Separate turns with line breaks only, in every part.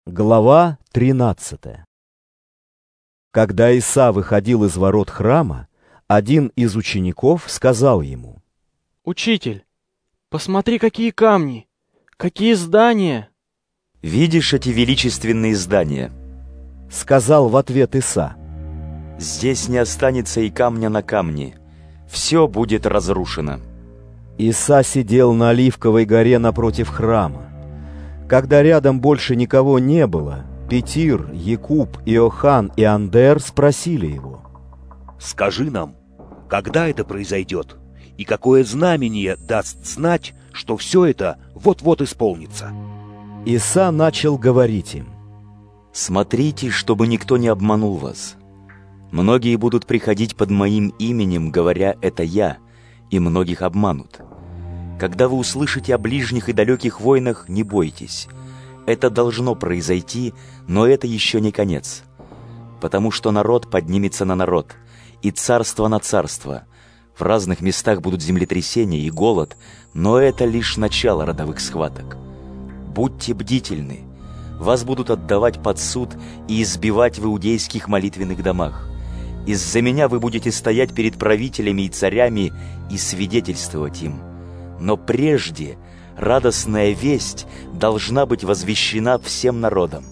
Глава 13. Когда Иса выходил из ворот храма, один из учеников сказал ему:
«Учитель, посмотри, какие камни, какие здания!»
«Видишь эти величественные здания?»
— сказал в ответ Иса.
«Здесь не останется и камня на камне, все будет разрушено».
Иса сидел на Оливковой горе напротив храма. Когда рядом больше никого не было, Петир, Якуб, Иоанн и Андер спросили его:
«Скажи нам, когда это произойдет, и какое знамение даст знать, что все это вот-вот исполнится?»
Иса начал говорить им:
«Смотрите, чтобы никто не обманул вас. Многие будут приходить под моим именем, говоря: «Это я», и многих обманут. Когда вы услышите о ближних и далеких войнах, не бойтесь. Это должно произойти, но это еще не конец. Потому что народ поднимется на народ, и царство на царство. В разных местах будут землетрясения и голод, но это лишь начало родовых схваток. Будьте бдительны. Вас будут отдавать под суд и избивать в иудейских молитвенных домах. Из-за меня вы будете стоять перед правителями и царями и свидетельствовать им. Но прежде радостная весть должна быть возвещена всем народам.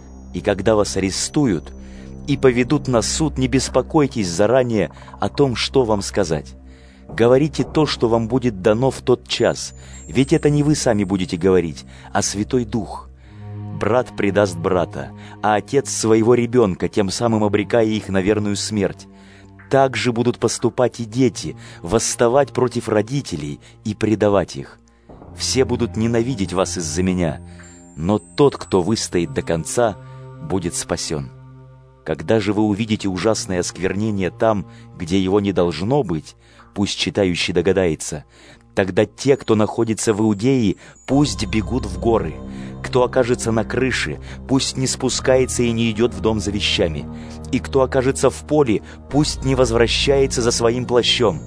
И когда вас арестуют и поведут на суд, не беспокойтесь заранее о том, что вам сказать. Говорите то, что вам будет дано в тот час, ведь это не вы сами будете говорить, а Святой Дух. Брат предаст брата, а отец своего ребенка, тем самым обрекая их на верную смерть. Так же будут поступать и дети, восставать против родителей и предавать их. Все будут ненавидеть вас из-за меня, но тот, кто выстоит до конца, будет спасен. Когда же вы увидите ужасное осквернение там, где его не должно быть, пусть читающий догадается, тогда те, кто находится в Иудее, пусть бегут в горы. Кто окажется на крыше, пусть не спускается и не идет в дом за вещами. И кто окажется в поле, пусть не возвращается за своим плащом.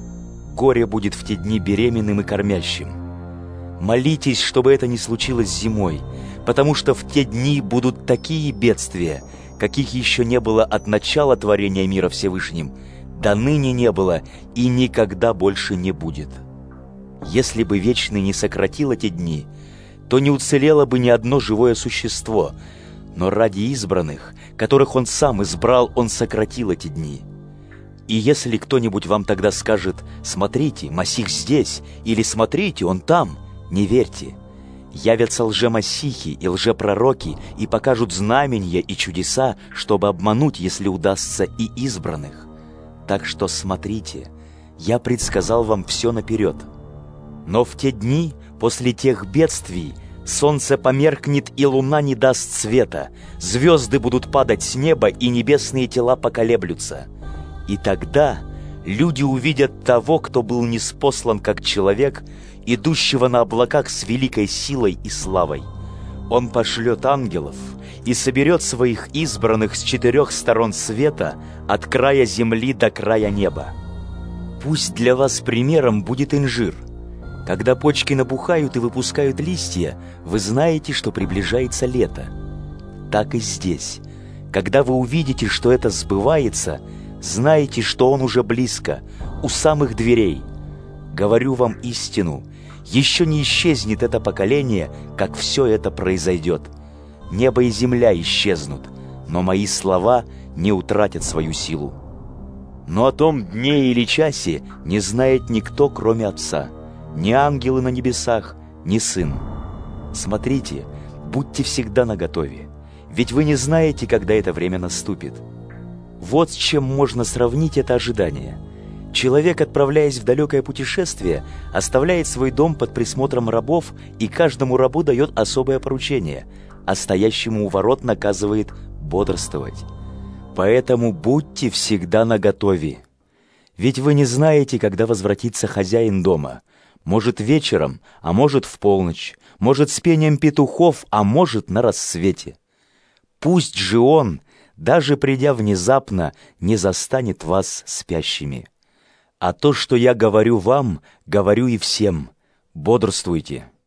Горе будет в те дни беременным и кормящим. Молитесь, чтобы это не случилось зимой, потому что в те дни будут такие бедствия, каких еще не было от начала творения мира Всевышним, до ныне не было и никогда больше не будет. Если бы Вечный не сократил эти дни, то не уцелело бы ни одно живое существо, но ради избранных, которых Он сам избрал, Он сократил эти дни. И если кто-нибудь вам тогда скажет: «Смотрите, Масих здесь», или «Смотрите, Он там», не верьте. Явятся лжемасихи и лжепророки и покажут знамения и чудеса, чтобы обмануть, если удастся, и избранных. Так что смотрите, я предсказал вам все наперед. Но в те дни, после тех бедствий, солнце померкнет и луна не даст света, звезды будут падать с неба и небесные тела поколеблются. И тогда люди увидят того, кто был ниспослан как человек, идущего на облаках с великой силой и славой. Он пошлет ангелов и соберет своих избранных с 4 сторон света, от края земли до края неба. Пусть для вас примером будет инжир. Когда почки набухают и выпускают листья, вы знаете, что приближается лето. Так и здесь. Когда вы увидите, что это сбывается, знайте, что он уже близко, у самых дверей. Говорю вам истину, еще не исчезнет это поколение, как все это произойдет. Небо и земля исчезнут, но мои слова не утратят свою силу. Но о том дне или часе не знает никто, кроме Отца. Ни ангелы на небесах, ни Сын. Смотрите, будьте всегда наготове, ведь вы не знаете, когда это время наступит. Вот с чем можно сравнить это ожидание. Человек, отправляясь в далекое путешествие, оставляет свой дом под присмотром рабов и каждому рабу дает особое поручение, а стоящему у ворот наказывает бодрствовать. Поэтому будьте всегда наготове, ведь вы не знаете, когда возвратится хозяин дома. Может, вечером, а может, в полночь, может, с пением петухов, а может, на рассвете. Пусть же он, даже придя внезапно, не застанет вас спящими. А то, что я говорю вам, говорю и всем. Бодрствуйте.